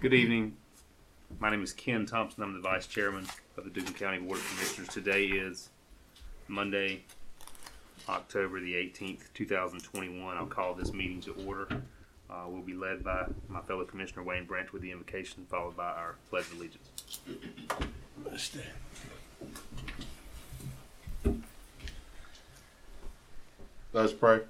Good evening. My name is Ken Thompson. I'm the Vice Chairman of the Duplin County Board of Commissioners. Today is Monday, October the 18th, 2021. I'll call this meeting to order. We'll be led by my fellow Commissioner Wayne Branch with the invocation, followed by our Pledge of Allegiance. Let us pray.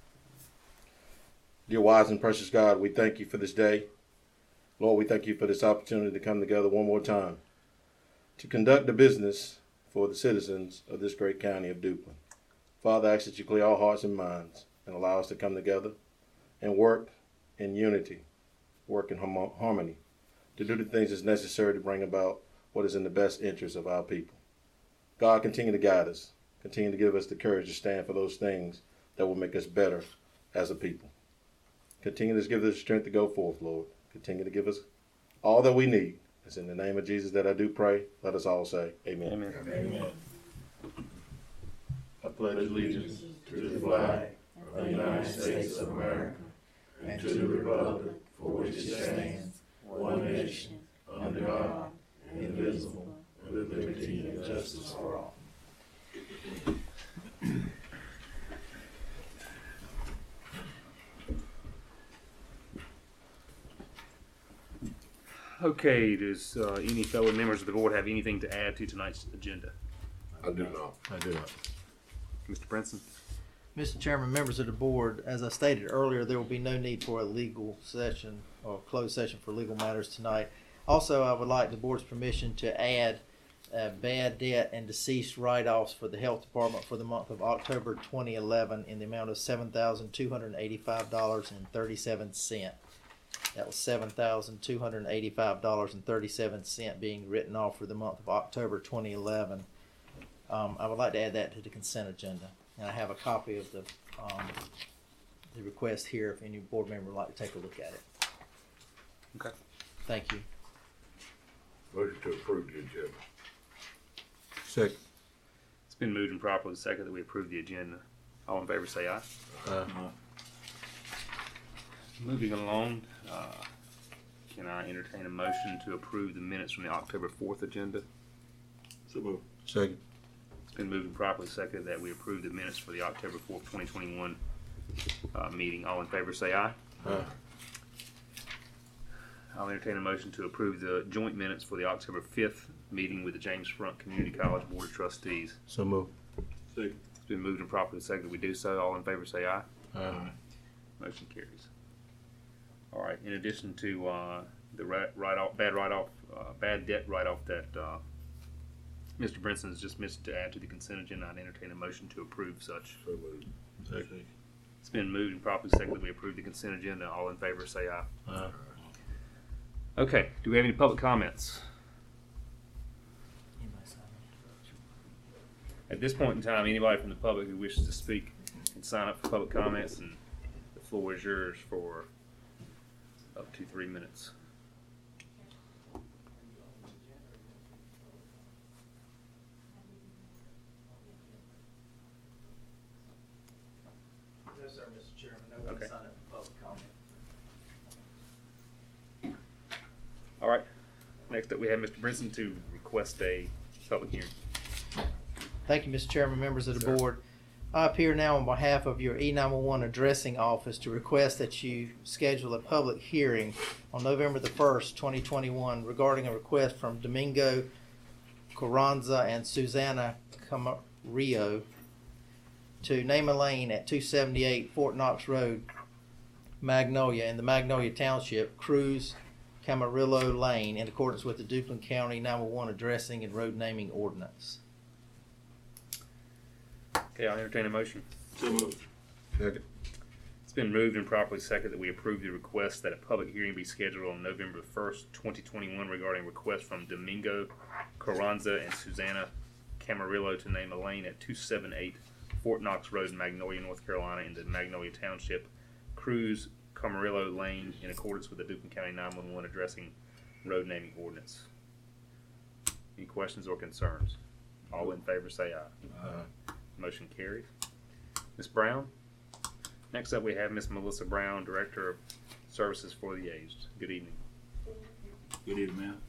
Dear wise and precious God, we thank you for this day. Lord, we thank you for this opportunity to come together one more time to conduct the business for the citizens of this great county of Duplin. Father, I ask that you clear our hearts and minds and allow us to come together and work in unity, work in harmony, to do the things that's necessary to bring about what is in the best interest of our people. God, continue to guide us. Continue to give us the courage to stand for those things that will make us better as a people. Continue to give us the strength to go forth, Lord. Continue to give us all that we need. It's in the name of Jesus that I do pray. Let us all say amen. Amen. Amen. I pledge allegiance to the flag of the United States of America and to the republic for which it stands, one nation, under God, indivisible, with liberty and justice for all. Okay, does any fellow members of the board have anything to add to tonight's agenda? I do not. Mr. Brinson? Mr. Chairman, members of the board, as I stated earlier, there will be no need for a legal session or closed session for legal matters tonight. Also, I would like the board's permission to add bad debt and deceased write-offs for the health department for the month of October 2011 in the amount of $7,285.37. That was $7,285.37 being written off for the month of October 2011. I would like to add that to the consent agenda. And I have a copy of the request here if any board member would like to take a look at it. Okay. Thank you. Motion to approve the agenda. Second. It's been moved and properly seconded that we approve the agenda. All in favor say aye. Moving along, can I entertain a motion to approve the minutes from the October 4th agenda? So move. Second. It's been moved and properly seconded that we approve the minutes for the October 4th, 2021 meeting. All in favor say aye. I'll entertain a motion to approve the joint minutes for the October 5th meeting with the James Front Community College Board of Trustees. So move. Second. It's been moved and properly seconded we do so. All in favor say aye. Aye. Motion carries. All right. In addition to the bad debt write-off that Mr. Brinson has just missed to add to the consent agenda, I'd entertain a motion to approve such. So moved. Second. It's been moved and properly seconded we approve the consent agenda. All in favor say aye. Aye. Okay. Do we have any public comments? At this point in time, anybody from the public who wishes to speak can sign up for public comments, and the floor is yours for up to 3 minutes. No, sir, Mr. Chairman. No one Okay. signed up for public comment. All right. Next up, we have Mr. Brinson to request a public hearing. Thank you, Mr. Chairman, members of the Sir. board. I appear now on behalf of your E911 addressing office to request that you schedule a public hearing on November the 1st, 2021 regarding a request from Domingo Carranza and Susana Camarillo to name a lane at 278 Fort Knox Road, Magnolia, in the Magnolia Township, Cruz Camarillo Lane, in accordance with the Duplin County 911 addressing and road naming ordinance. Okay, I'll entertain a motion. So moved. Second. It's been moved and properly seconded that we approve the request that a public hearing be scheduled on November 1st, 2021 regarding request from Domingo Carranza and Susana Camarillo to name a lane at 278 Fort Knox Road, Magnolia, North Carolina, in the Magnolia Township, Cruz Camarillo Lane, in accordance with the Duplin County 911 addressing road naming ordinance. Any questions or concerns? All in favor say aye. Motion carries. Ms. Brown? Next up, we have Ms. Melissa Brown, Director of Services for the Aged. Good evening. need, ma'am.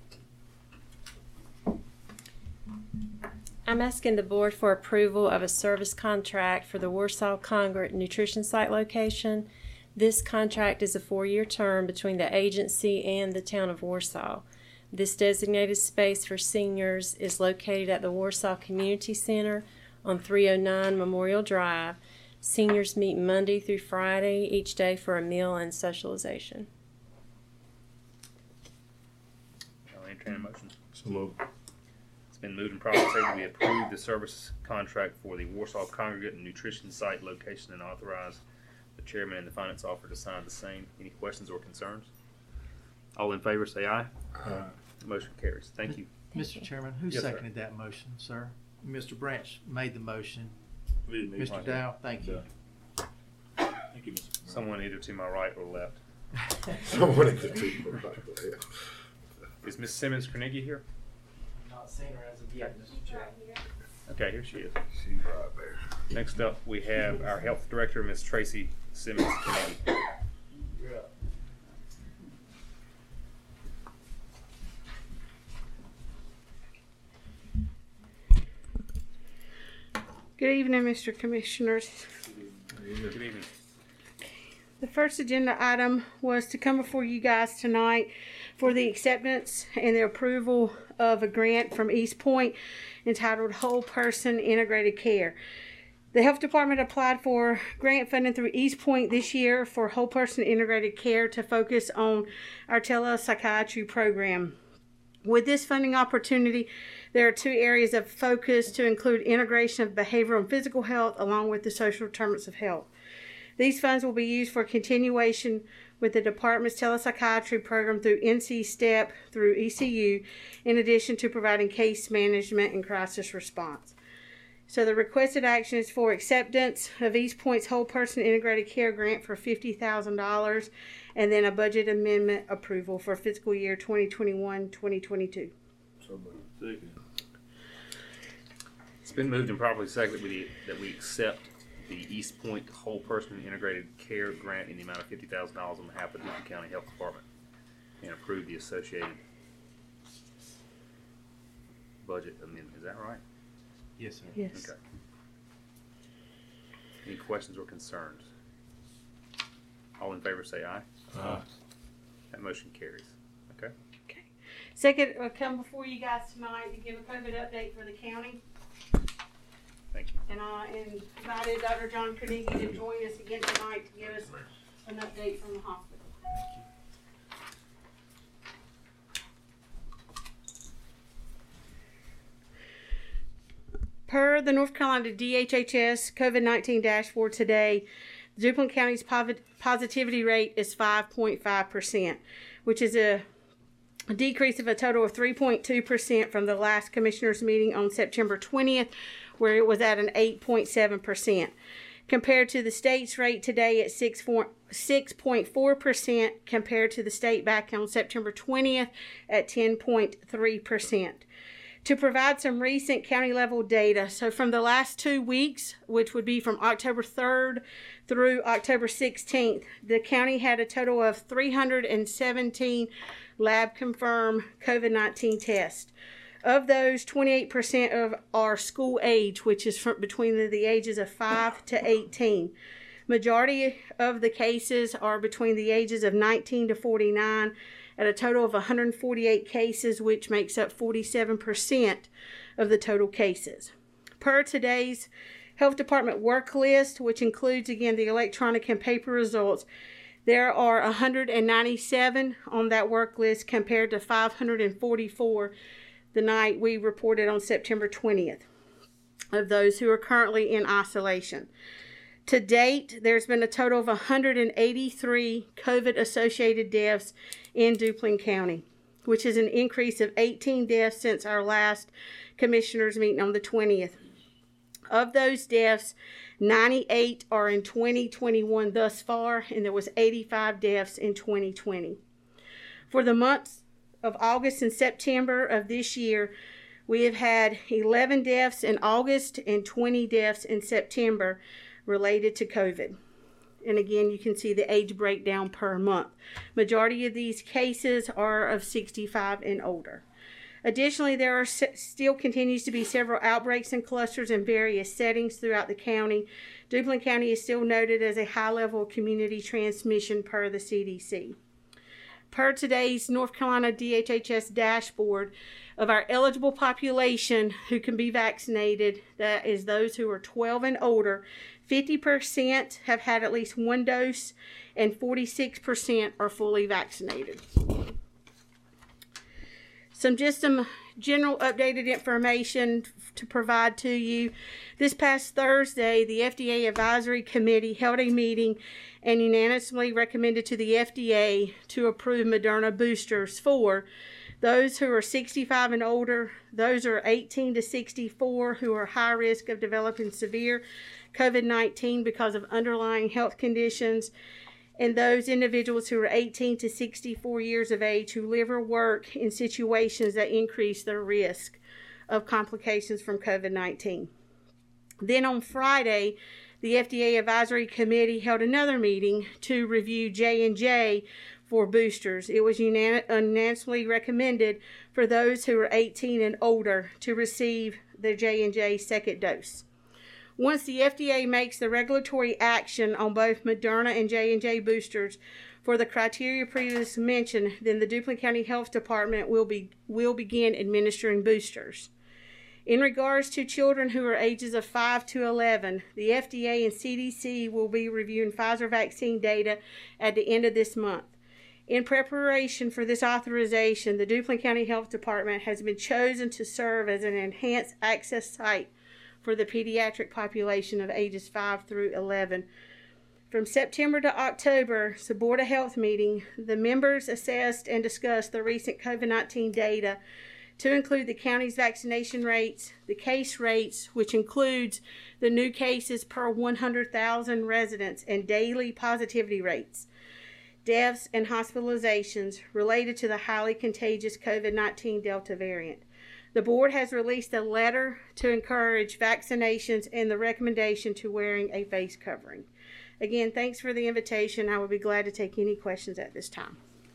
I'm asking the board for approval of a service contract for the Warsaw Congregate Nutrition Site location. This contract is a 4-year term between the agency and the town of Warsaw. This designated space for seniors is located at the Warsaw Community Center on 309 Memorial Drive. Seniors meet Monday through Friday each day for a meal and socialization. I'll entertain a motion. So moved. It's been moved and properly seconded that we approve the service contract for the Warsaw Congregate Nutrition Site location and authorize the chairman and the finance officer to sign the same. Any questions or concerns? All in favor say aye. Aye. Motion carries. Thank you. Mr. Chairman, who Yes, sir. seconded that motion, sir? Mr. Branch made the motion. We didn't need Mr. it. Dow, thank you. Thank you, Mr. Someone either to my right or left. Someone at the table. Is Ms. Simmons Carnegie here? Not seen her as of yet, Mr. Chairman. Okay, here she is. She's right there. Next up, we have our health director, Ms. Tracy Simmons Carnegie. You're up. Good evening, Mr. Commissioners. Good evening. The first agenda item was to come before you guys tonight for the acceptance and the approval of a grant from East Point entitled Whole Person Integrated Care. The Health Department applied for grant funding through East Point this year for Whole Person Integrated Care to focus on our telepsychiatry program. With this funding opportunity, there are 2 areas of focus to include integration of behavioral and physical health along with the social determinants of health. These funds will be used for continuation with the department's telepsychiatry program through NC STEP through ECU, in addition to providing case management and crisis response. So the requested action is for acceptance of East Point's Whole Person Integrated Care Grant for $50,000 and then a budget amendment approval for fiscal year 2021-2022. So moved. Second. It's been moved and properly seconded that we accept the East Point Whole Person Integrated Care Grant in the amount of $50,000 on behalf of the Duplin County Health Department and approve the associated budget amendment. Is that right? Yes, sir. Yes. Okay. Any questions or concerns? All in favor say aye. Aye. That motion carries. Okay. Second, I come before you guys tonight to give a COVID update for the county. Thank you. And I invited Dr. John Carnegie to join us again tonight to give us an update from the hospital. Per the North Carolina DHHS COVID-19 dashboard today, Duplin County's positivity rate is 5.5%, which is a decrease of a total of 3.2% from the last commissioners meeting on September 20th, where it was at an 8.7%. Compared to the state's rate today at 6.4%, compared to the state back on September 20th at 10.3%. To provide some recent county level data, so from the last 2 weeks, which would be from October 3rd through October 16th, the county had a total of 317 lab confirmed COVID-19 tests. Of those, 28% of are school age, which is from between the ages of 5 to 18. Majority of the cases are between the ages of 19 to 49, at a total of 148 cases, which makes up 47% of the total cases. Per today's Health Department work list, which includes, again, the electronic and paper results, there are 197 on that work list compared to 544 the night we reported on September 20th of those who are currently in isolation. To date, there's been a total of 183 COVID-associated deaths in Duplin County, which is an increase of 18 deaths since our last commissioners meeting on the 20th. Of those deaths, 98 are in 2021 thus far, and there was 85 deaths in 2020. For the months of August and September of this year, we have had 11 deaths in August and 20 deaths in September related to COVID. And again, you can see the age breakdown per month. Majority of these cases are of 65 and older. Additionally, there are still continues to be several outbreaks and clusters in various settings throughout the county. Duplin County is still noted as a high level of community transmission per the CDC. Per today's North Carolina DHHS dashboard, of our eligible population who can be vaccinated, that is those who are 12 and older, 50% have had at least one dose and 46% are fully vaccinated. Some general updated information to provide to you. This past Thursday, the FDA Advisory Committee held a meeting and unanimously recommended to the FDA to approve Moderna boosters for those who are 65 and older, those who are 18 to 64 who are high risk of developing severe COVID-19 because of underlying health conditions, and those individuals who are 18 to 64 years of age who live or work in situations that increase their risk of complications from COVID-19. Then on Friday, the FDA Advisory Committee held another meeting to review J&J for boosters. It was unanimously recommended for those who are 18 and older to receive the J&J second dose. Once the FDA makes the regulatory action on both Moderna and J&J boosters for the criteria previously mentioned, then the Duplin County Health Department will begin administering boosters. In regards to children who are ages of 5 to 11, the FDA and CDC will be reviewing Pfizer vaccine data at the end of this month. In preparation for this authorization, the Duplin County Health Department has been chosen to serve as an enhanced access site for the pediatric population of ages 5 through 11. From September to October, the Board of Health meeting, the members assessed and discussed the recent COVID-19 data to include the county's vaccination rates, the case rates, which includes the new cases per 100,000 residents and daily positivity rates, deaths and hospitalizations related to the highly contagious COVID-19 Delta variant. The board has released a letter to encourage vaccinations and the recommendation to wearing a face covering. Again, thanks for the invitation. I would be glad to take any questions at this time.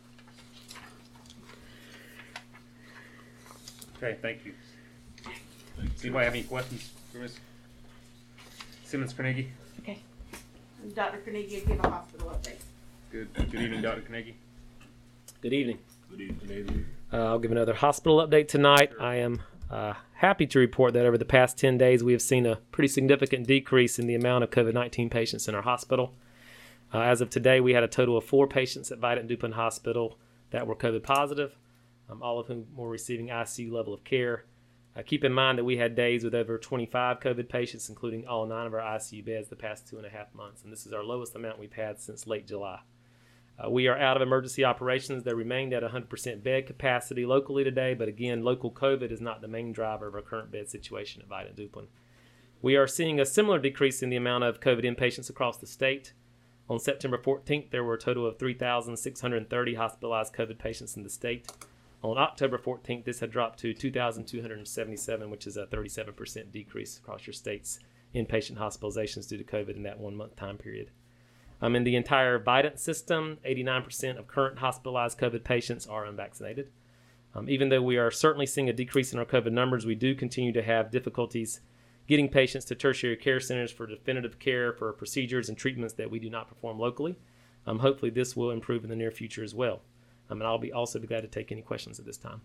Okay, thank you. Does anybody have any questions for Ms. Simmons-Carnegie? Okay. Dr. Carnegie will give a hospital update. Good evening, Dr. Carnegie. Good evening. Good evening. I'll give another hospital update tonight. I am happy to report that over the past 10 days, we have seen a pretty significant decrease in the amount of COVID-19 patients in our hospital. As of today, we had a total of 4 patients at Vidant Duplin Hospital that were COVID positive, all of whom were receiving ICU level of care. Keep in mind that we had days with over 25 COVID patients, including all 9 of our ICU beds the past 2.5 months, and this is our lowest amount we've had since late July. We are out of emergency operations. They remained at 100% bed capacity locally today, but again, local COVID is not the main driver of our current bed situation at Vidant Duplin. We are seeing a similar decrease in the amount of COVID inpatients across the state. On September 14th, there were a total of 3,630 hospitalized COVID patients in the state. On October 14th, this had dropped to 2,277, which is a 37% decrease across your state's inpatient hospitalizations due to COVID in that 1 month time period. In the entire Vidant system, 89% of current hospitalized COVID patients are unvaccinated. Even though we are certainly seeing a decrease in our COVID numbers, we do continue to have difficulties getting patients to tertiary care centers for definitive care for procedures and treatments that we do not perform locally. Hopefully this will improve in the near future as well. And I'll also be glad to take any questions at this time.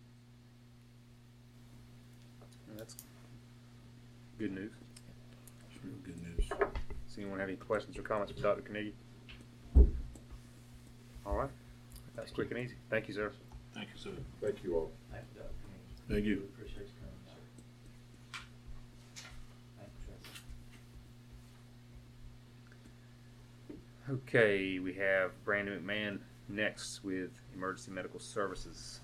That's good news. That's real good news. Does anyone have any questions or comments for Dr. Carnegie? All right. That's quick and easy. Thank you, sir. Thank you, sir. Thank you all. Thank you. Appreciate you coming, sir. Okay, we have Brandon McMahon next with Emergency Medical Services.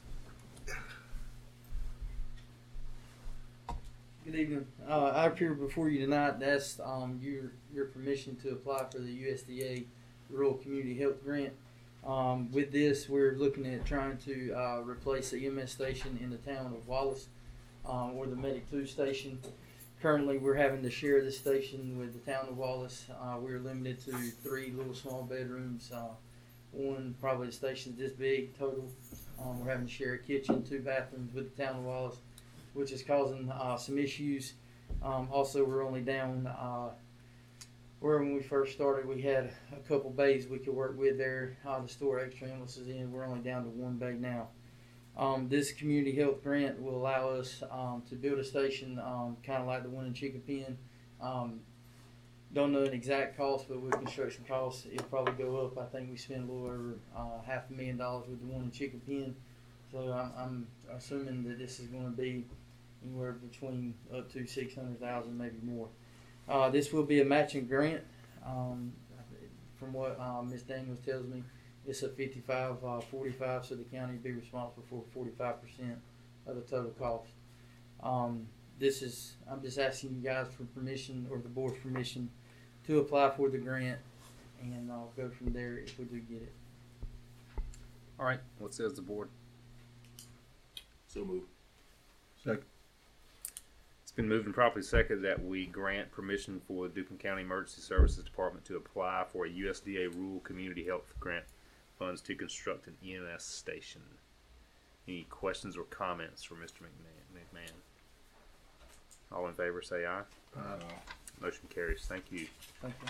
Good evening. I appear before you tonight to ask your permission to apply for the USDA Rural Community Health Grant. With this, we're looking at trying to replace the EMS station in the town of Wallace, or the Medic 2 station. Currently, we're having to share this station with the town of Wallace. We're limited to 3 little small bedrooms. One, probably the station's this big total. We're having to share a kitchen, 2 bathrooms with the town of Wallace, which is causing some issues. Also, we're only down where when we first started, we had a couple bays we could work with there to store extra ambulances in. We're only down to 1 bay now. This community health grant will allow us to build a station kind of like the one in Chickapin. Don't know an exact cost, but with construction costs, it'll probably go up. I think we spent a little over $500,000 with the one in Chickapin. So I'm assuming that this is going to be anywhere between up to $600,000, maybe more. This will be a matching grant. From what Ms. Daniels tells me, it's a 55-45, so the county will be responsible for 45% of the total cost. I'm just asking you guys for permission, or the board's permission, to apply for the grant, and I'll go from there if we do get it. All right. What says the board? So moved. Second. It's been moved and properly seconded that we grant permission for the Duplin County Emergency Services Department to apply for a USDA Rural Community Health Grant funds to construct an EMS station. Any questions or comments for Mr. McMahon? All in favor say aye. Aye. Motion carries. Thank you. Thank you.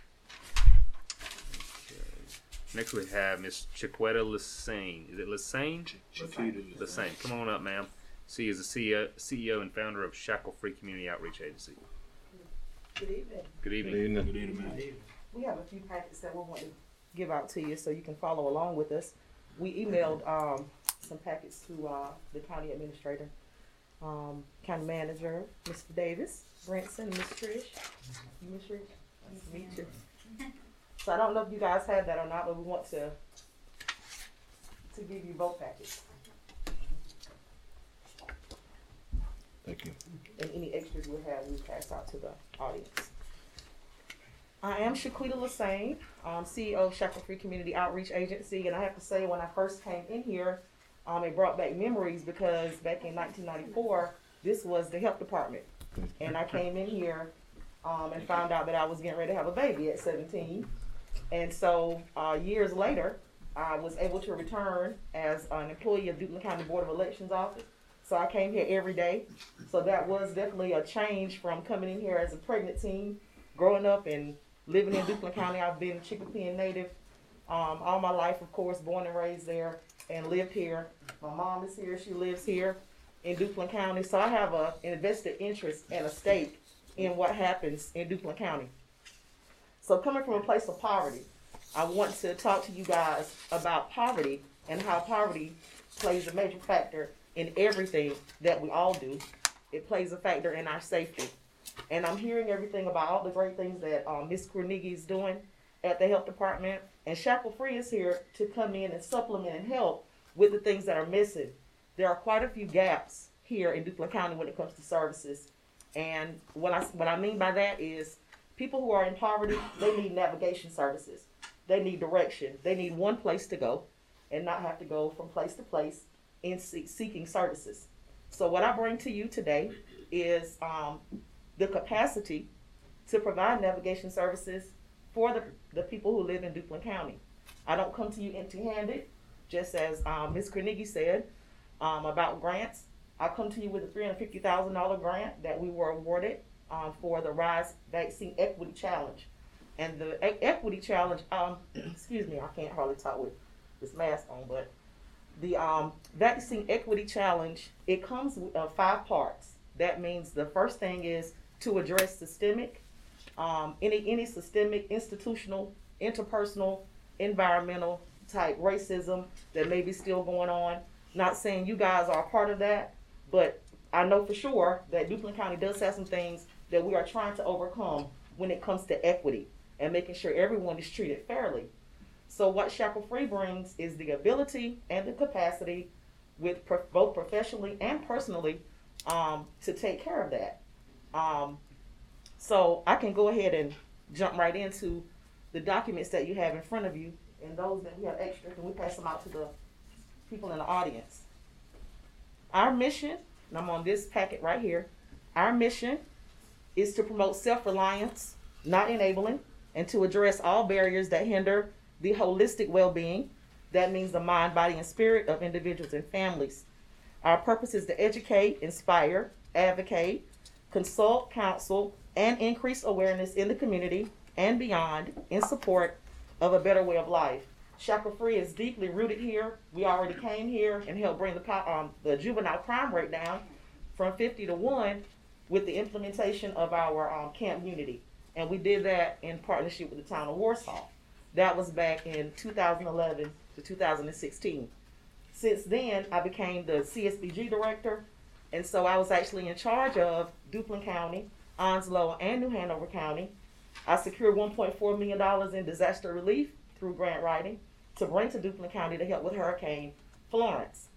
Okay. Next we have Miss Chiquetta Lassane. Is it Lassane? Chiquita. Lassane. Come on up, ma'am. She is the CEO and founder of Shackle Free Community Outreach Agency. Good evening. Good evening. Good evening. Good evening, ma'am. We have a few packets that we want to give out to you so you can follow along with us. We emailed some packets to the county administrator, county manager, Mr. Davis, Branson, and Ms. Trish. Ms. Trish, nice to meet you. So I don't know if you guys have that or not, but we want to give you both packets. Thank you. And any extras we have, we pass out to the audience. I am Shaquita Lassane, CEO of Shackle Free Community Outreach Agency, and I have to say, when I first came in here, it brought back memories because back in 1994, this was the health department, and I came in here and found out that I was getting ready to have a baby at 17, and so years later, I was able to return as an employee of Duplin County Board of Elections office. So I came here every day. So that was definitely a change from coming in here as a pregnant teen, growing up and living in Duplin County. I've been Chickapin native all my life, of course, born and raised there and lived here. My mom is here. She lives here in Duplin County. So I have an invested interest and a stake in what happens in Duplin County. So coming from a place of poverty, I want to talk to you guys about poverty and how poverty plays a major factor in everything that we all do. It plays a factor in our safety. And I'm hearing everything about all the great things that Ms. Carnegie is doing at the health department. And Shackle Free is here to come in and supplement and help with the things that are missing. There are quite a few gaps here in Duplin County when it comes to services. And what I mean by that is people who are in poverty, they need navigation services. They need direction. They need one place to go and not have to go from place to place in seeking services. So what I bring to you today is the capacity to provide navigation services for the people who live in Duplin County. I don't come to you empty-handed, just as Ms. Carnegie said about grants. I come to you with a $350,000 grant that we were awarded for the RISE Vaccine Equity Challenge. And the Equity Challenge, excuse me, I can't hardly talk with this mask on, but the Vaccine Equity Challenge, it comes with 5 parts. That means the first thing is to address systemic, any systemic, institutional, interpersonal, environmental type racism that may be still going on. Not saying you guys are a part of that, but I know for sure that Duplin County does have some things that we are trying to overcome when it comes to equity and making sure everyone is treated fairly. So what Shackle Free brings is the ability and the capacity, with both professionally and personally, to take care of that. So I can go ahead and jump right into the documents that you have in front of you, and those that we have extra, and we pass them out to the people in the audience. Our mission, and I'm on this packet right here, our mission is to promote self-reliance, not enabling, and to address all barriers that hinder the holistic well-being. That means the mind, body, and spirit of individuals and families. Our purpose is to educate, inspire, advocate, consult, counsel, and increase awareness in the community and beyond in support of a better way of life. Shackle Free is deeply rooted here. We already came here and helped bring the juvenile crime rate down from 50 to 1 with the implementation of our Camp Unity. And we did that in partnership with the town of Warsaw. That was back in 2011 to 2016. Since then, I became the CSBG director, and so I was actually in charge of Duplin County, Onslow, and New Hanover County. I secured $1.4 million in disaster relief through grant writing to bring to Duplin County to help with Hurricane Florence.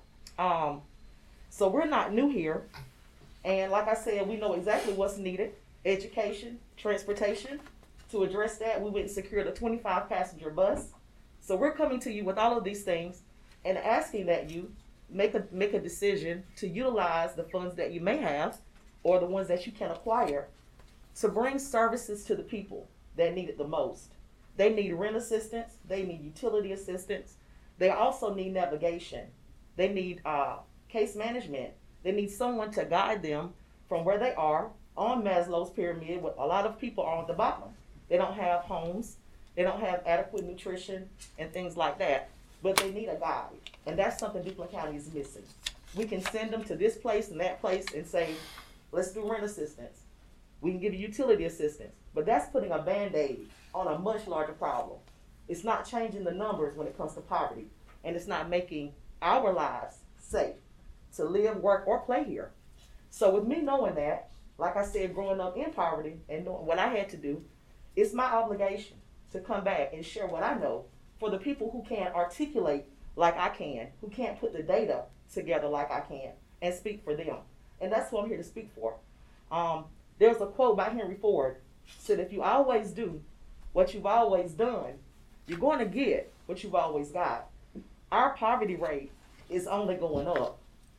So we're not new here, and like I said, we know exactly what's needed: education, transportation. To address that, we went and secured a 25-passenger bus. So we're coming to you with all of these things and asking that you make a decision to utilize the funds that you may have or the ones that you can acquire to bring services to the people that need it the most. They need rent assistance. They need utility assistance. They also need navigation. They need case management. They need someone to guide them from where they are on Maslow's pyramid. With a lot of people are on the bottom. They don't have homes. They don't have adequate nutrition and things like that. But they need a guide. And that's something Duplin County is missing. We can send them to this place and that place and say, let's do rent assistance. We can give you utility assistance. But that's putting a Band-Aid on a much larger problem. It's not changing the numbers when it comes to poverty. And it's not making our lives safe to live, work, or play here. So with me knowing that, like I said, growing up in poverty and knowing what I had to do, it's my obligation to come back and share what I know for the people who can't articulate like I can, who can't put the data together like I can, and speak for them. And that's what I'm here to speak for. There's a quote by Henry Ford, said, if you always do what you've always done, you're going to get what you've always got. Our poverty rate is only going up.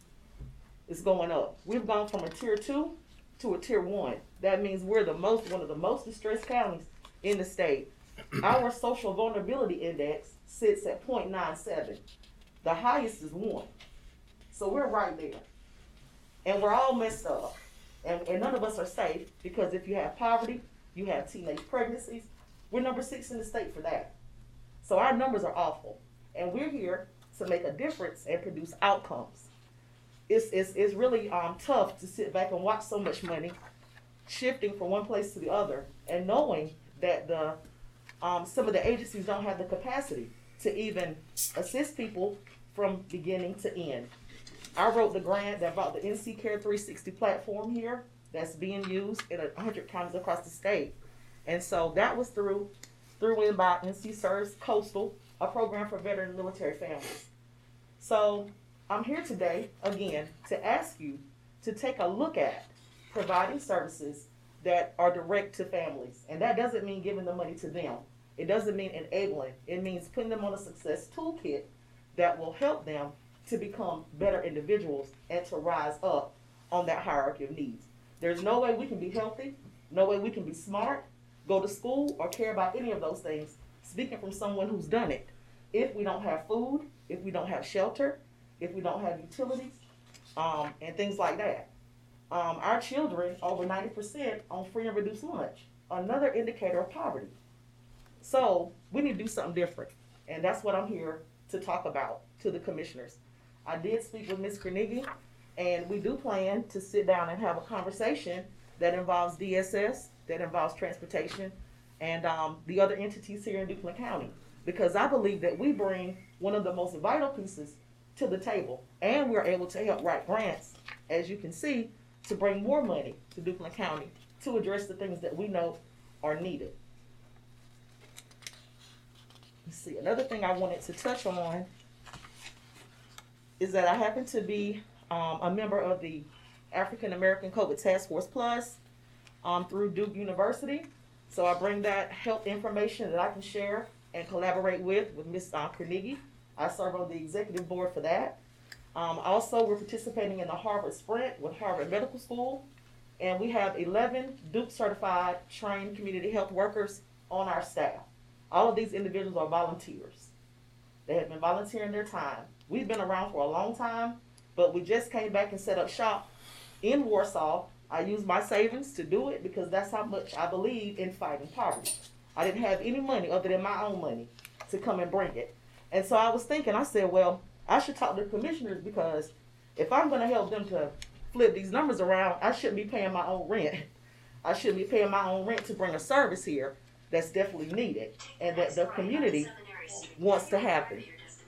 It's going up. We've gone from a tier 2 to a tier 1. That means we're one of the most distressed counties in the state. Our social vulnerability index sits at 0.97. The highest is 1. So we're right there. And we're all messed up. And none of us are safe, because if you have poverty, you have teenage pregnancies. We're number 6 in the state for that. So our numbers are awful. And we're here to make a difference and produce outcomes. It's really tough to sit back and watch so much money shifting from one place to the other, and knowing that some of the agencies don't have the capacity to even assist people from beginning to end. I wrote the grant that brought the NC Care 360 platform here that's being used in 100 counties across the state. And so that was through in by NC Serves Coastal, a program for veteran and military families. So I'm here today, again, to ask you to take a look at providing services that are direct to families. And that doesn't mean giving the money to them. It doesn't mean enabling. It means putting them on a success toolkit that will help them to become better individuals and to rise up on that hierarchy of needs. There's no way we can be healthy, no way we can be smart, go to school, or care about any of those things, speaking from someone who's done it, if we don't have food, if we don't have shelter, if we don't have utilities, and things like that. Our children, over 90%, on free and reduced lunch, another indicator of poverty. So we need to do something different, and that's what I'm here to talk about to the commissioners. I did speak with Ms. Carnegie, and we do plan to sit down and have a conversation that involves DSS, that involves transportation, and the other entities here in Duplin County, because I believe that we bring one of the most vital pieces to the table, and we're able to help write grants, as you can see, to bring more money to Duplin County to address the things that we know are needed. Let's see, another thing I wanted to touch on is that I happen to be a member of the African American COVID Task Force Plus through Duke University. So I bring that health information that I can share and collaborate with Ms. Carnegie. I serve on the executive board for that. Also, we're participating in the Harvard Sprint with Harvard Medical School. and we have 11 Duke certified trained community health workers on our staff. All of these individuals are volunteers. They have been volunteering their time. We've been around for a long time, but we just came back and set up shop in Warsaw. I used my savings to do it because that's how much I believe in fighting poverty. I didn't have any money other than my own money to come and bring it. And so I was thinking, I said, well, I should talk to the commissioners, because if I'm going to help them to flip these numbers around, I shouldn't be paying my own rent. I shouldn't be paying my own rent to bring a service here that's definitely needed and that the community wants to happen.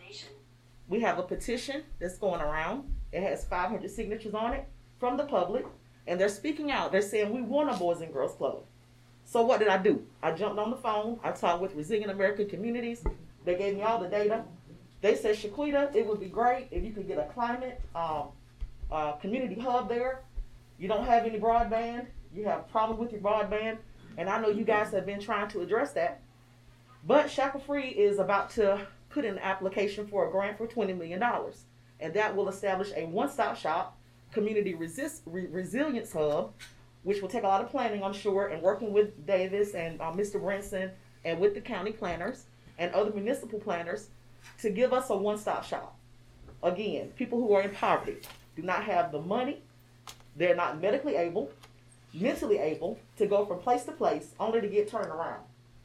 We have a petition that's going around. It has 500 signatures on it from the public, and they're speaking out. They're saying we want a Boys and Girls Club. So what did I do? I jumped on the phone. I talked with Resilient American Communities. They gave me all the data. They said, Shaquita, it would be great if you could get a climate community hub there. You don't have any broadband. You have problems with your broadband. And I know you guys have been trying to address that. But Shackle Free is about to put in an application for a grant for $20 million. And that will establish a one-stop shop community resilience hub, which will take a lot of planning, I'm sure, and working with Davis and Mr. Brinson and with the county planners and other municipal planners to give us a one-stop shop. Again, people who are in poverty do not have the money, they're not medically able, mentally able to go from place to place only to get turned around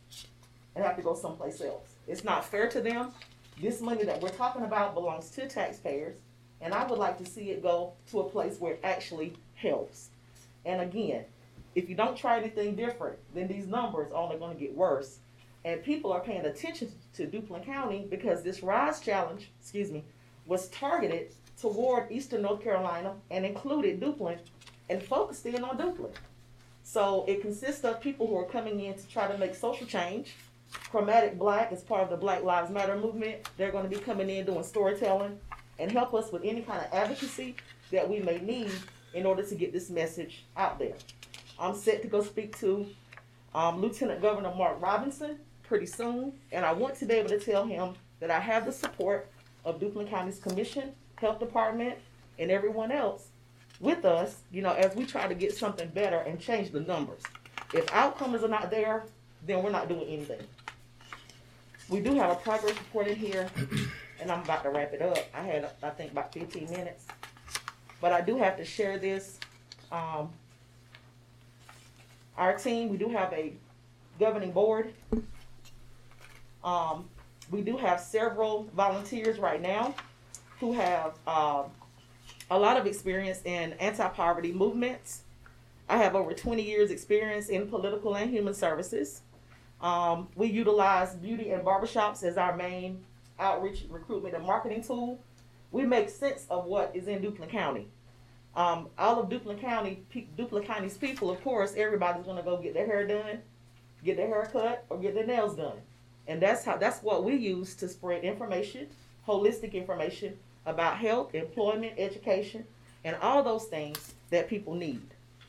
and have to go someplace else. It's not fair to them. This money that we're talking about belongs to taxpayers, and I would like to see it go to a place where it actually helps. And again, if you don't try anything different, then these numbers are only going to get worse. And people are paying attention to Duplin County because this RISE challenge, was targeted toward Eastern North Carolina and included Duplin and focused in on Duplin. So it consists of people who are coming in to try to make social change. Chromatic Black is part of the Black Lives Matter movement. They're going to be coming in doing storytelling and help us with any kind of advocacy that we may need in order to get this message out there. I'm set to go speak to Lieutenant Governor Mark Robinson pretty soon, and I want to be able to tell him that I have the support of Duplin County's Commission, Health Department, and everyone else with us, as we try to get something better and change the numbers. If outcomes are not there, then we're not doing anything. We do have a progress report in here, and I'm about to wrap it up. I had, I think, about 15 minutes. But I do have to share this. Our team, we do have a governing board. We do have several volunteers right now who have a lot of experience in anti-poverty movements. I have over 20 years experience in political and human services. We utilize beauty and barbershops as our main outreach, recruitment, and marketing tool. We make sense of what is in Duplin County. All of Duplin County's people, of course, everybody's gonna go get their hair done, get their hair cut, or get their nails done. And that's what we use to spread information, holistic information about health, employment, education, and all those things that people need.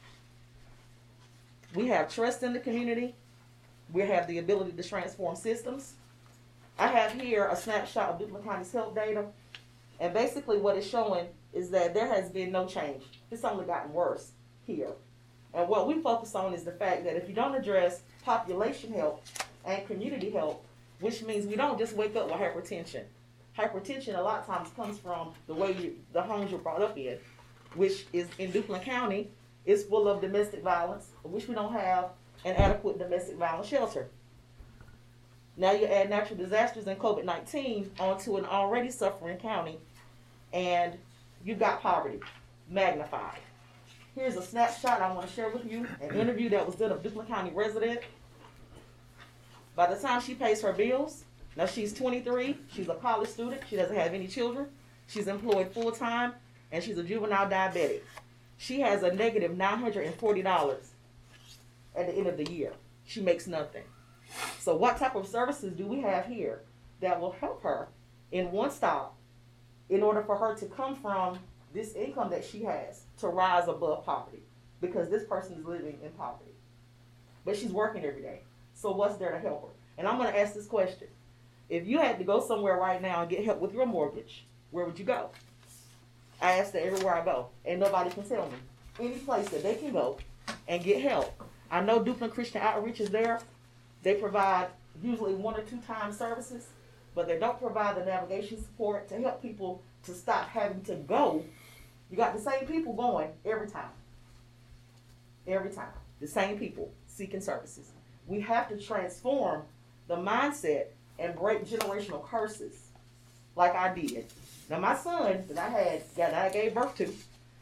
We have trust in the community. We have the ability to transform systems. I have here a snapshot of Duplin County's health data. And basically what it's showing is that there has been no change. It's only gotten worse here. And what we focus on is the fact that if you don't address population health and community health, which means we don't just wake up with hypertension. Hypertension a lot of times comes from the way the homes you're brought up in, which is in Duplin County, is full of domestic violence, which we don't have an adequate domestic violence shelter. Now you add natural disasters and COVID-19 onto an already suffering county, and you've got poverty magnified. Here's a snapshot I want to share with you, an interview that was done of Duplin County resident. By the time she pays her bills, now she's 23, she's a college student, she doesn't have any children, she's employed full-time, and she's a juvenile diabetic. She has a negative $940 at the end of the year. She makes nothing. So what type of services do we have here that will help her in one stop in order for her to come from this income that she has to rise above poverty? Because this person is living in poverty. But she's working every day. So what's there to help her? And I'm going to ask this question. If you had to go somewhere right now and get help with your mortgage, where would you go? I ask that everywhere I go, and nobody can tell me. any place that they can go and get help. I know Duplin Christian Outreach is there. They provide usually 1 or 2 times services, but they don't provide the navigation support to help people to stop having to go. You got the same people going every time. Every time. The same people seeking services. We have to transform the mindset and break generational curses like I did. Now my son that I gave birth to,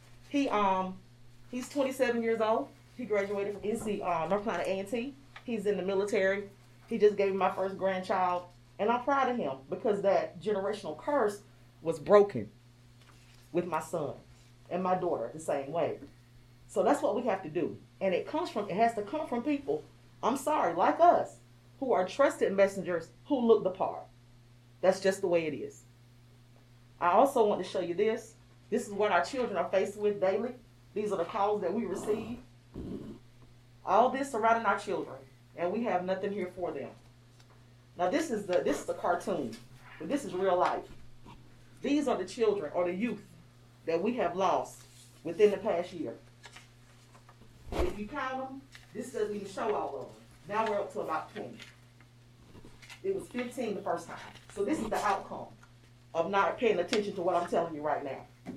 he's 27 years old. He graduated from NC North Carolina A&T. He's in the military. He just gave me my first grandchild, and I'm proud of him because that generational curse was broken with my son and my daughter the same way. So that's what we have to do, and it has to come from people, I'm sorry, like us, who are trusted messengers who look the part. That's just the way it is. I also want to show you this. This is what our children are faced with daily. These are the calls that we receive. All this surrounding our children, and we have nothing here for them. Now this is the cartoon, but this is real life. These are the children or the youth that we have lost within the past year. And if you count them, this doesn't even show all of them. Now we're up to about 20. It was 15 the first time. So this is the outcome of not paying attention to what I'm telling you right now.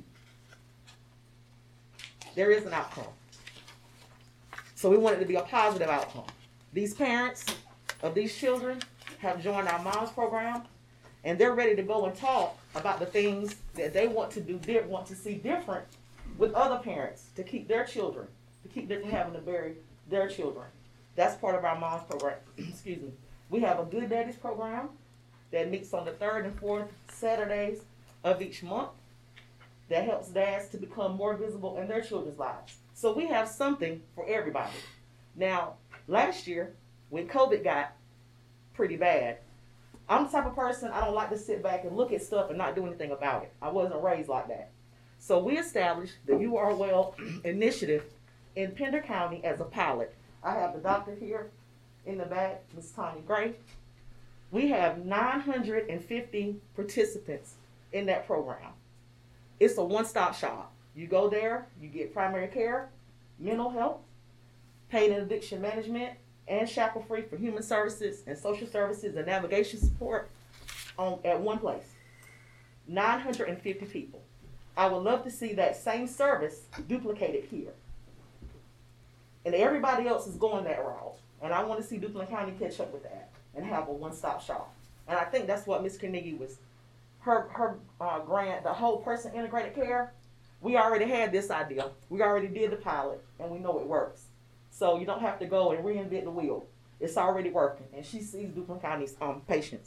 There is an outcome. So we want it to be a positive outcome. These parents of these children have joined our Moms program, and they're ready to go and talk about the things that they want to do, want to see different with other parents to keep their children, to keep them from having to bury their children. That's part of our Moms program. Excuse me. We have a Good Daddies program that meets on the 3rd and 4th Saturdays of each month that helps dads to become more visible in their children's lives. So we have something for everybody. Now, last year, when COVID got pretty bad, I'm the type of person, I don't like to sit back and look at stuff and not do anything about it. I wasn't raised like that. So we established the You Are Well initiative in Pender County as a pilot. I have the doctor here in the back, Ms. Tanya Gray. We have 950 participants in that program. It's a one-stop shop. You go there, you get primary care, mental health, pain and addiction management, and shackle-free for human services and social services and navigation support at one place. 950 people. I would love to see that same service duplicated here. And everybody else is going that route. And I want to see Duplin County catch up with that and have a one-stop shop. And I think that's what Ms. Carnegie was, her grant, the whole person integrated care. We already had this idea. We already did the pilot, and we know it works. So you don't have to go and reinvent the wheel. It's already working, and she sees Duplin County's patients.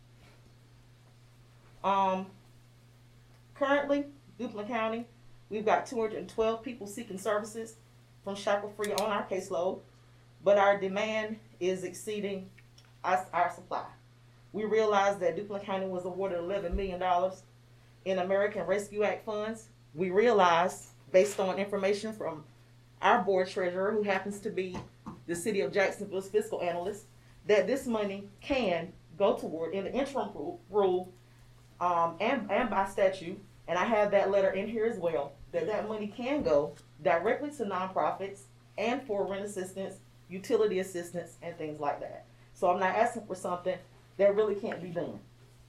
Currently, Duplin County, we've got 212 people seeking services from Shackle Free on our caseload, but our demand is exceeding our supply. We realized that Duplin County was awarded $11 million in American Rescue Act funds. We realized, based on information from our board treasurer, who happens to be the city of Jacksonville's fiscal analyst, that this money can go toward, in the interim rule, and by statute, and I have that letter in here as well, that money can go directly to nonprofits and for rent assistance, utility assistance, and things like that. So I'm not asking for something that really can't be done.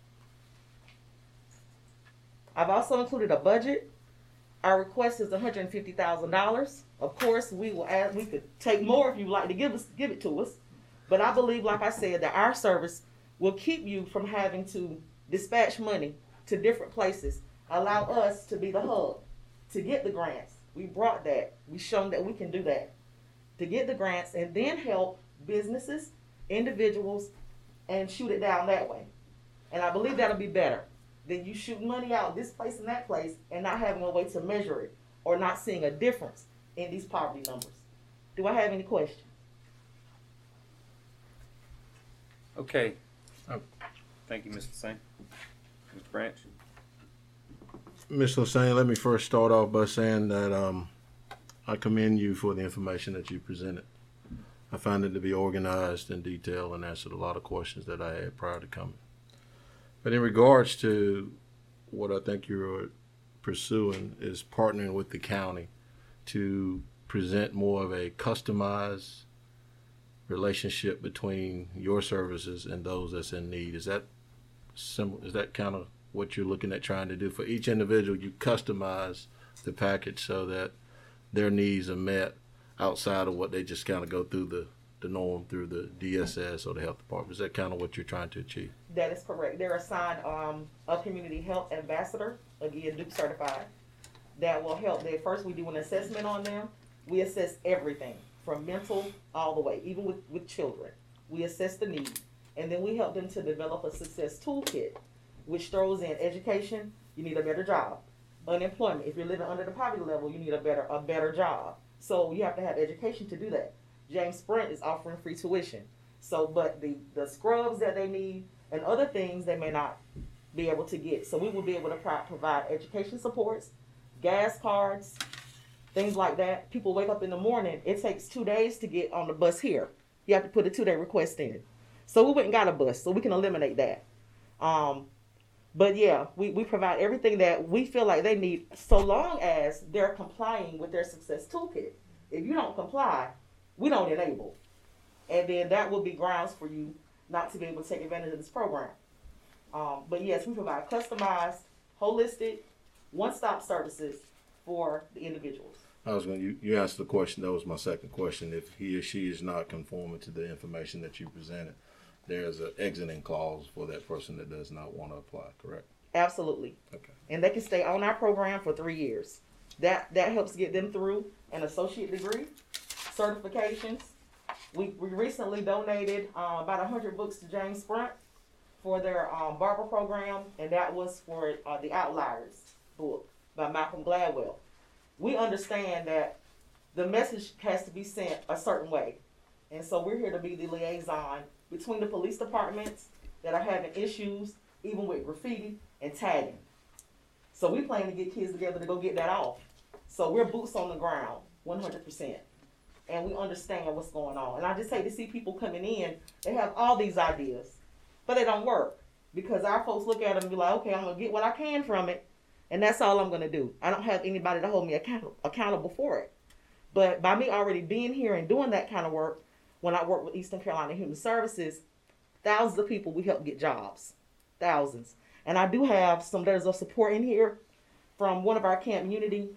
I've also included a budget. Our request is $150,000. Of course, we could take more if you'd like to give it to us. But I believe, like I said, that our service will keep you from having to dispatch money to different places. Allow us to be the hub to get the grants. We brought that. We've shown that we can do that. To get the grants and then help businesses, individuals, and shoot it down that way. And I believe that'll be better than you shooting money out this place and that place and not having a way to measure it or not seeing a difference in these poverty numbers. Do I have any questions? Okay. Thank you, Mr. Singh. Mr. Branch. Ms. Lassane, let me first start off by saying that I commend you for the information that you presented. I found it to be organized and detailed and answered a lot of questions that I had prior to coming. But in regards to what I think you're pursuing is partnering with the county to present more of a customized relationship between your services and those that's in need. Is that is that kind of what you're looking at trying to do? For each individual, you customize the package so that their needs are met outside of what they just kind of go through the norm through the DSS or the health department. Is that kind of what you're trying to achieve? That is correct. They're assigned a community health ambassador, again, Duke certified, that will help. First, we do an assessment on them. We assess everything from mental all the way, even with children. We assess the need, and then we help them to develop a success toolkit, which throws in education. You need a better job. Unemployment. If you're living under the poverty level, you need a better job. So you have to have education to do that. James Sprint is offering free tuition. So, but the scrubs that they need and other things they may not be able to get. So we will be able to provide education supports, gas cards, things like that. People wake up in the morning. It takes 2 days to get on the bus here. You have to put a 2-day request in. So we went and got a bus, so we can eliminate that. But yeah, we provide everything that we feel like they need, so long as they're complying with their success toolkit. If you don't comply, we don't enable. And then that will be grounds for you not to be able to take advantage of this program. But yes, we provide customized, holistic, one-stop services for the individuals. You answered the question. That was my second question. If he or she is not conforming to the information that you presented, there's an exiting clause for that person that does not want to apply, correct? Absolutely. Okay. And they can stay on our program for 3 years. That helps get them through an associate degree, certifications. We recently donated about 100 books to James Sprint for their barber program, and that was for the Outliers book by Malcolm Gladwell. We understand that the message has to be sent a certain way, and so we're here to be the liaison between the police departments that are having issues, even with graffiti and tagging. So we plan to get kids together to go get that off. So we're boots on the ground, 100%. And we understand what's going on. And I just hate to see people coming in, they have all these ideas, but they don't work. Because our folks look at them and be like, okay, I'm going to get what I can from it, and that's all I'm going to do. I don't have anybody to hold me accountable for it. But by me already being here and doing that kind of work, when I work with Eastern Carolina Human Services, thousands of people we help get jobs. Thousands. And I do have some letters of support in here from one of our Camp Unity.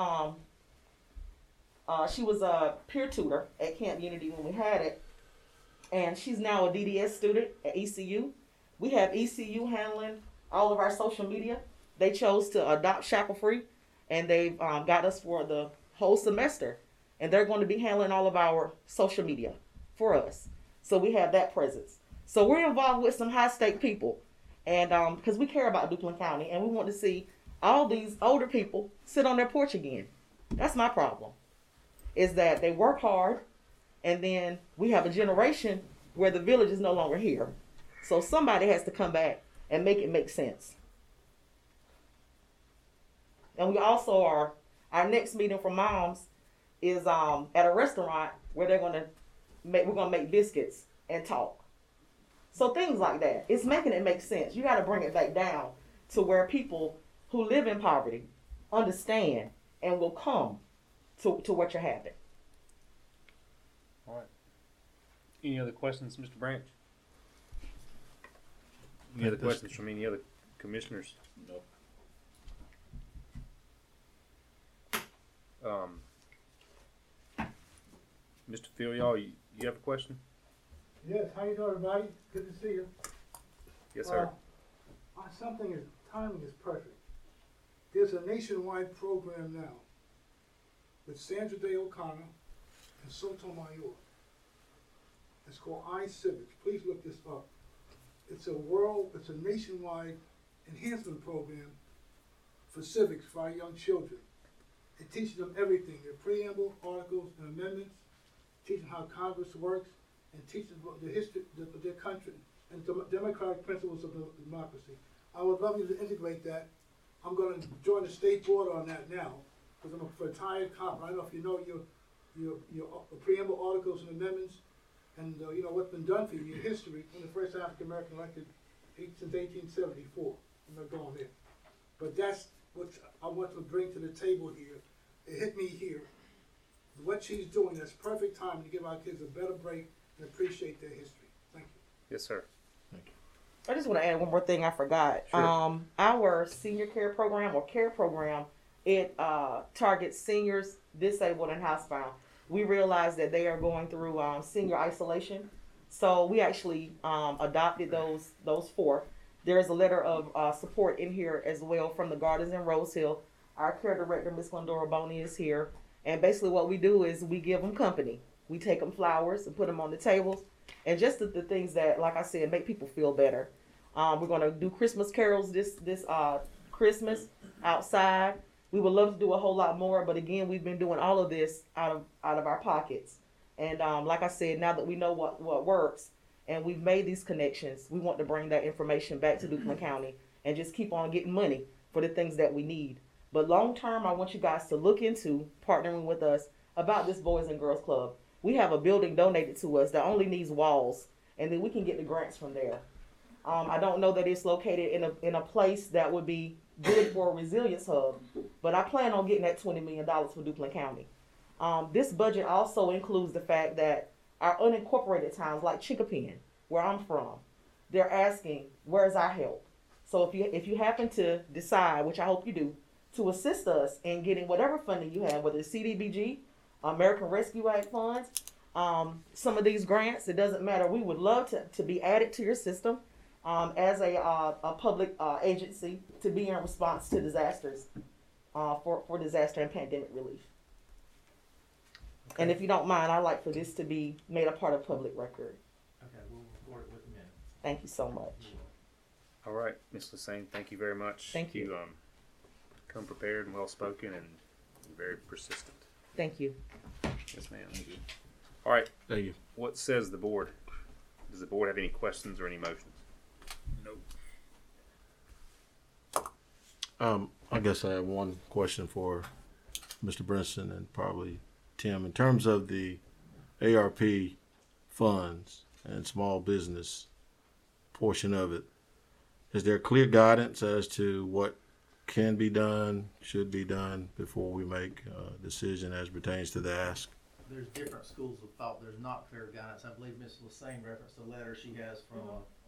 She was a peer tutor at Camp Unity when we had it, and she's now a DDS student at ECU. We have ECU handling all of our social media. They chose to adopt Shackle Free, and they've got us for the whole semester, and they're going to be handling all of our social media for us. So we have that presence. So we're involved with some high-stake people, and because we care about Duplin County, and we want to see all these older people sit on their porch again. That's my problem, is that they work hard, and then we have a generation where the village is no longer here. So somebody has to come back and make it make sense. And we also our next meeting for moms is at a restaurant where we're gonna make biscuits and talk. So things like that. It's making it make sense. You gotta bring it back down to where people who live in poverty understand and will come to what you're having. All right. Any other questions, Mr. Branch? Any other questions from any other commissioners? Nope. Mr. Phil, you have a question? Yes, how you doing, everybody? Good to see you. Yes, sir. Timing is perfect. There's a nationwide program now with Sandra Day O'Connor and Sotomayor. It's called iCivics. Please look this up. It's a nationwide enhancement program for civics for our young children. It teaches them everything, their preamble, articles, and amendments, teaching how Congress works, and teaching the history of their country and democratic principles of democracy. I would love you to integrate that. I'm going to join the state board on that now, because I'm a retired cop. I don't know if you know your preamble, articles, and amendments, and you know what's been done for you, your history. I'm the first African American elected since 1874. I'm not going there, but that's what I want to bring to the table here. It hit me here what she's doing, that's perfect time to give our kids a better break and appreciate their history. Thank you. Yes, sir. I just want to add one more thing I forgot. Sure. Our senior care program or care program, it targets seniors, disabled, and housebound. We realize that they are going through senior isolation, so we actually adopted those four. There is a letter of support in here as well from the Gardens in Rose Hill. Our care director, Miss Glendora Boney, is here, and basically what we do is we give them company. We take them flowers and put them on the tables, and just the things that, like I said, make people feel better. We're gonna do Christmas carols this Christmas outside. We would love to do a whole lot more, but again, we've been doing all of this out of our pockets. And like I said, now that we know what works and we've made these connections, we want to bring that information back to Duplin County and just keep on getting money for the things that we need. But long term, I want you guys to look into partnering with us about this Boys and Girls Club. We have a building donated to us that only needs walls, and then we can get the grants from there. I don't know that it's located in a place that would be good for a resilience hub, but I plan on getting that $20 million for Duplin County. This budget also includes the fact that our unincorporated towns like Chicopee, where I'm from, they're asking, where's our help? So if you happen to decide, which I hope you do, to assist us in getting whatever funding you have, whether it's CDBG, American Rescue Act funds, some of these grants, it doesn't matter. We would love to be added to your system as a public agency to be in response to disasters, for disaster and pandemic relief. Okay. And if you don't mind, I'd like for this to be made a part of public record. Okay, we'll record it with the minute. Thank you so much. All right, Ms. Lassane, thank you very much. Thank you. You come prepared and well spoken and very persistent. Thank you. Yes, ma'am. Thank you. All right. Thank you. What says the board? Does the board have any questions or any motions? Nope. I guess I have one question for Mr. Brinson and probably Tim. In terms of the ARP funds and small business portion of it, is there clear guidance as to what can be done, should be done before we make a decision as pertains to the ask? There's different schools of thought. There's not clear guidance. I believe Ms. Lassane referenced a letter she has from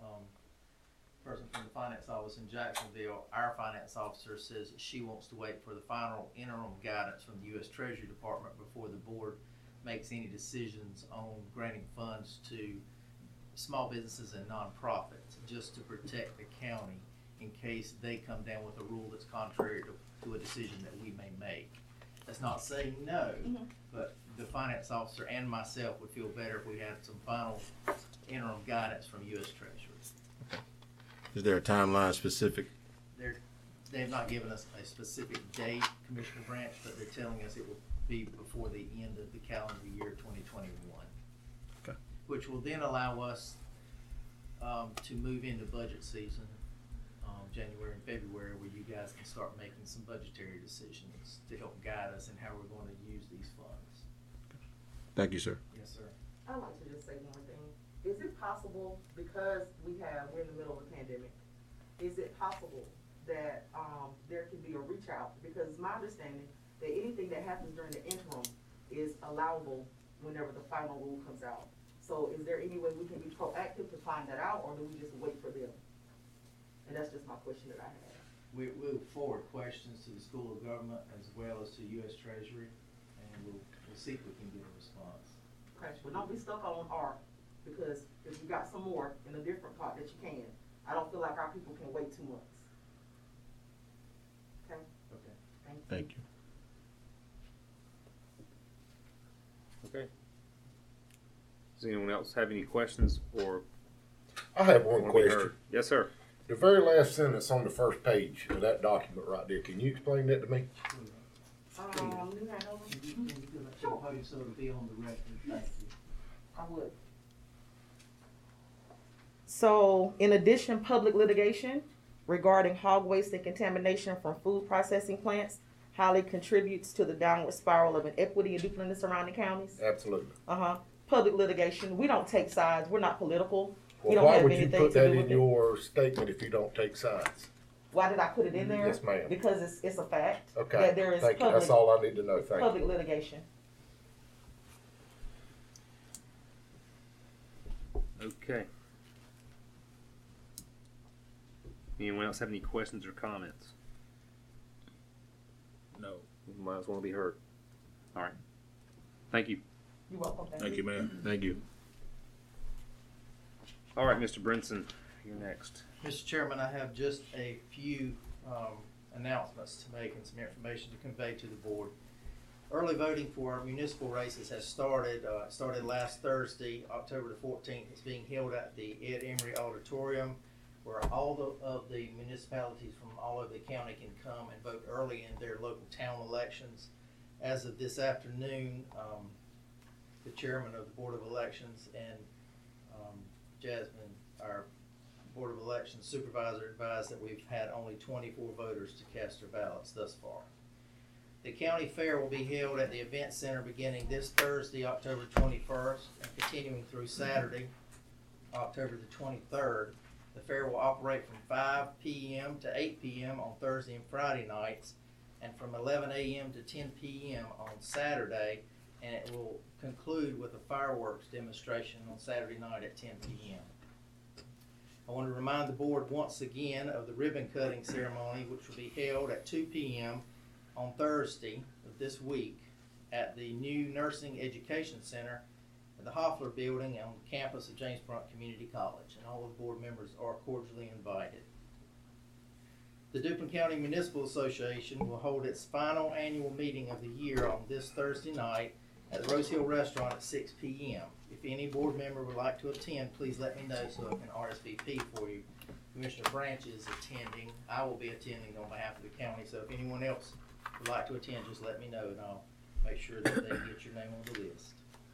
a person from the finance office in Jacksonville. Our finance officer says that she wants to wait for the final interim guidance from the U.S. Treasury Department before the board makes any decisions on granting funds to small businesses and nonprofits, just to protect the county in case they come down with a rule that's contrary to a decision that we may make. That's not saying no, but the finance officer and myself would feel better if we had some final interim guidance from U.S. Treasury. Is there a timeline specific? They have not given us a specific date, Commissioner Branch, but they're telling us it will be before the end of the calendar year 2021. Okay. Which will then allow us to move into budget season, January and February, where you guys can start making some budgetary decisions to help guide us in how we're going to use these funds. Thank you, sir. Yes, sir. I'd like to just say one thing. Is it possible, because we're in the middle of a pandemic, is it possible that there can be a reach out? Because my understanding that anything that happens during the interim is allowable whenever the final rule comes out. So is there any way we can be proactive to find that out, or do we just wait for them? And that's just my question that I have. We'll forward questions to the School of Government as well as to U.S. Treasury, and we'll see if we can get a response. Okay, but don't be stuck on ARP, because if you got some more in a different part that you can, I don't feel like our people can wait 2 months. Okay? Okay. Thank you. Thank you. Okay. Does anyone else have any questions or? I have one want to be question. heard? Yes, sir. The very last sentence on the first page of that document right there, can you explain that to me? You hand over? Can you fill out your podium so it'll be on the record? Thank you. I would. So, in addition, public litigation regarding hog waste and contamination from food processing plants highly contributes to the downward spiral of inequity in Duplin and surrounding counties. Absolutely. Public litigation. We don't take sides. We're not political. Well, we don't why have would you anything put to that do in with it. your statement if you don't take sides? Why did I put it in there? Yes, ma'am. Because it's a fact Okay. that there is Thank you. That's all I need to know. Thank public you. litigation. Okay. Anyone else have any questions or comments? No. Might as well be heard. All right. Thank you. You're welcome. Thank you, ma'am. Thank you. All right, Mr. Brinson, you're next. Mr. Chairman, I have just a few announcements to make and some information to convey to the board. Early voting for our municipal races has started. It started last Thursday, October the 14th. It's being held at the Ed Emery Auditorium, where all of the municipalities from all over the county can come and vote early in their local town elections. As of this afternoon, the chairman of the Board of Elections and Jasmine, our Board of Elections supervisor, advised that we've had only 24 voters to cast their ballots thus far. The county fair will be held at the event center beginning this Thursday, October 21st, and continuing through Saturday, October the 23rd. The fair will operate from 5 p.m. to 8 p.m. on Thursday and Friday nights, and from 11 a.m. to 10 p.m. on Saturday, and it will conclude with a fireworks demonstration on Saturday night at 10 p.m. I want to remind the board once again of the ribbon cutting ceremony, which will be held at 2 p.m. on Thursday of this week at the new Nursing Education Center at the Hoffler Building on the campus of James Brunt Community College, and all of the board members are cordially invited. The Duplin County Municipal Association will hold its final annual meeting of the year on this Thursday night at the Rose Hill Restaurant at 6 p.m. If any board member would like to attend, please let me know so I can RSVP for you. Commissioner Branch is attending. I will be attending on behalf of the county, so if anyone else would like to attend, just let me know and I'll make sure that they get your name on the list.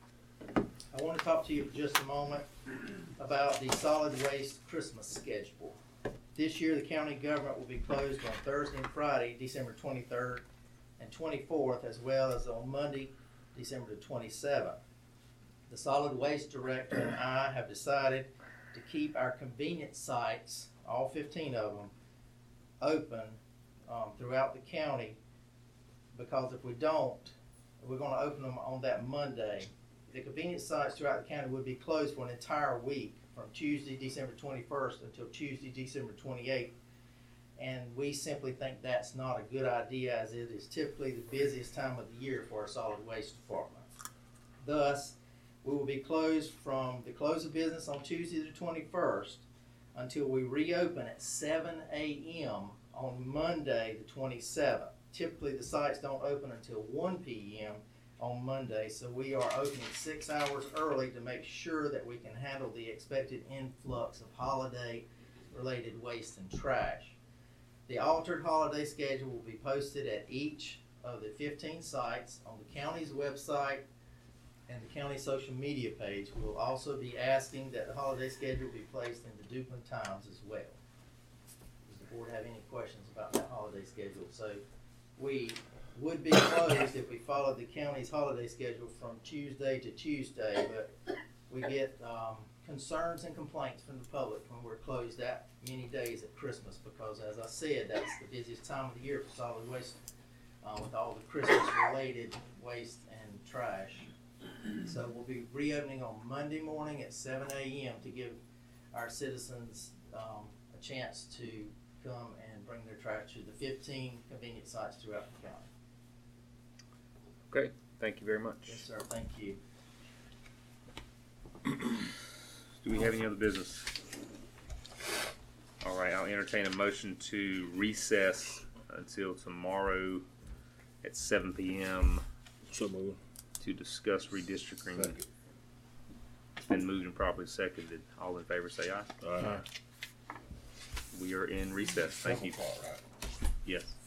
I want to talk to you for just a moment about the solid waste Christmas schedule. This year, the county government will be closed on Thursday and Friday, December 23rd and 24th, as well as on Monday, December the 27th. The solid waste director and I have decided to keep our convenience sites, all 15 of them, open throughout the county, because if we don't, we're going to open them on that Monday. The convenience sites throughout the county would be closed for an entire week, from Tuesday, December 21st until Tuesday, December 28th. And we simply think that's not a good idea, as it is typically the busiest time of the year for our solid waste department. Thus, we will be closed from the close of business on Tuesday the 21st until we reopen at 7 a.m. on Monday the 27th. Typically, the sites don't open until 1 p.m. on Monday, so we are opening 6 hours early to make sure that we can handle the expected influx of holiday-related waste and trash. The altered holiday schedule will be posted at each of the 15 sites on the county's website and the county social media page. We'll also be asking that the holiday schedule be placed in the Duplin Times as well. Does the board have any questions about that holiday schedule? So we would be closed if we followed the county's holiday schedule from Tuesday to Tuesday, but we get concerns and complaints from the public when we're closed that many days at Christmas, because as I said, that's the busiest time of the year for solid waste, with all the Christmas related waste and trash. So we'll be reopening on Monday morning at 7 a.m. to give our citizens a chance to come and bring their trash to the 15 convenience sites throughout the county. Okay, thank you very much. Yes, sir. Thank you. Do we have any other business? All right, I'll entertain a motion to recess until tomorrow at 7 p.m. So moved. to discuss redistricting. Second. It's been moved and properly seconded. All in favor say aye. Aye. We are in recess. Thank you. Second part, right? Yes.